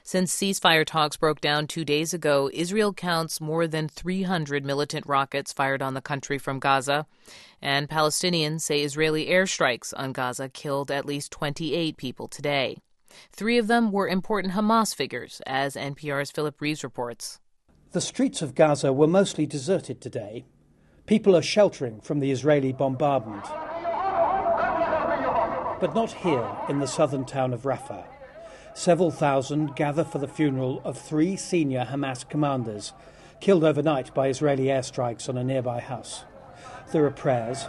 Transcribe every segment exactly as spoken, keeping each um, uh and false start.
Since ceasefire talks broke down two days ago, Israel counts more than three hundred militant rockets fired on the country from Gaza, and Palestinians say Israeli airstrikes on Gaza killed at least twenty-eight people today. Three of them were important Hamas figures, as N P R's Philip Reeves reports. The streets of Gaza were mostly deserted today. People are sheltering from the Israeli bombardment. But not here in the southern town of Rafah. Several thousand gather for the funeral of three senior Hamas commanders killed overnight by Israeli airstrikes on a nearby house. There are prayers.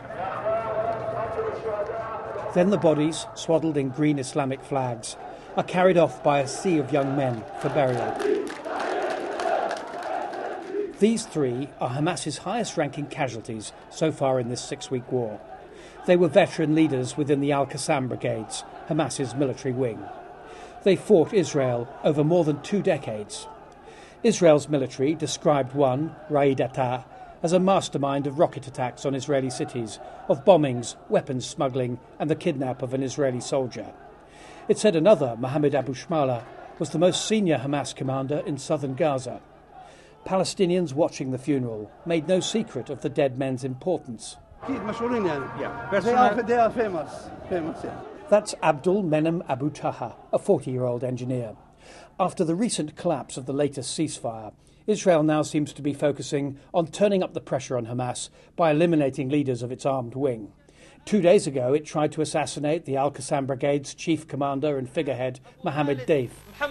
Then the bodies, swaddled in green Islamic flags, are carried off by a sea of young men for burial. These three are Hamas's highest-ranking casualties so far in this six-week war. They were veteran leaders within the Al-Qassam brigades, Hamas's military wing. They fought Israel over more than two decades. Israel's military described one, Raid Atta, as a mastermind of rocket attacks on Israeli cities, of bombings, weapons smuggling, and the kidnap of an Israeli soldier. It said another, Mohammed Abu Shmala, was the most senior Hamas commander in southern Gaza. Palestinians watching the funeral made no secret of the dead men's importance. Yeah, they are, they are famous. famous yeah. That's Abdul Menem Abu Taha, a forty-year-old engineer. After the recent collapse of the latest ceasefire, Israel now seems to be focusing on turning up the pressure on Hamas by eliminating leaders of its armed wing. Two days ago, it tried to assassinate the Al-Qassam Brigade's chief commander and figurehead, Mohammed Deif.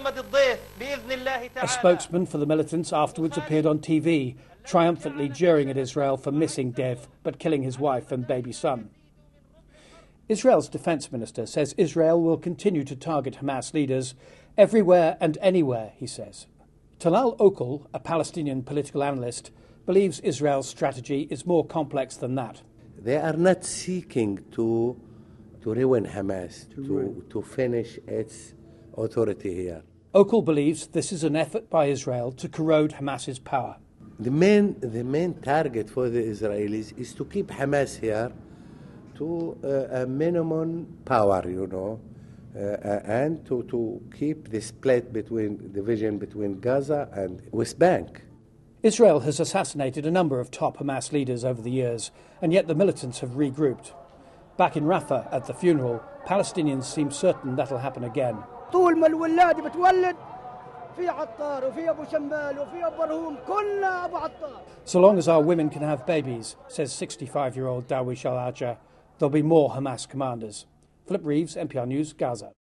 A spokesman for the militants afterwards appeared on T V, triumphantly jeering at Israel for missing Deif but killing his wife and baby son. Israel's defense minister says Israel will continue to target Hamas leaders everywhere and anywhere, he says. Talal Okul, a Palestinian political analyst, believes Israel's strategy is more complex than that. They are not seeking to to ruin Hamas, to, to, to finish its authority here. Okul believes this is an effort by Israel to corrode Hamas's power. The main, the main target for the Israelis is to keep Hamas here to uh, a minimum power, you know, uh, and to, to keep the split between, division between Gaza and West Bank. Israel has assassinated a number of top Hamas leaders over the years, and yet the militants have regrouped. Back in Rafah at the funeral, Palestinians seem certain that'll happen again. So long as our women can have babies, says sixty-five-year-old Darwish Al-Ajah, there'll be more Hamas commanders. Philip Reeves, N P R News, Gaza.